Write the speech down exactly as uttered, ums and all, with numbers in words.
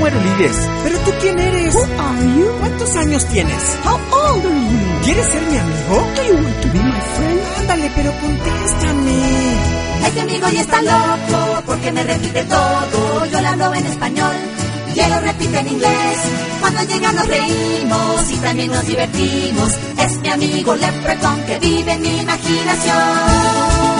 Amarulíes. ¿Pero tú quién eres? Who are you? ¿Cuántos años tienes? How old are you? ¿Quieres ser mi amigo? Do you want to be my friend? Ándale, pero contéstame. Este amigo ya está loco porque me repite todo. Yo le hablo en español y él lo repite en inglés. Cuando llega nos reímos y también nos divertimos. Es mi amigo Leprechaun que vive en mi imaginación.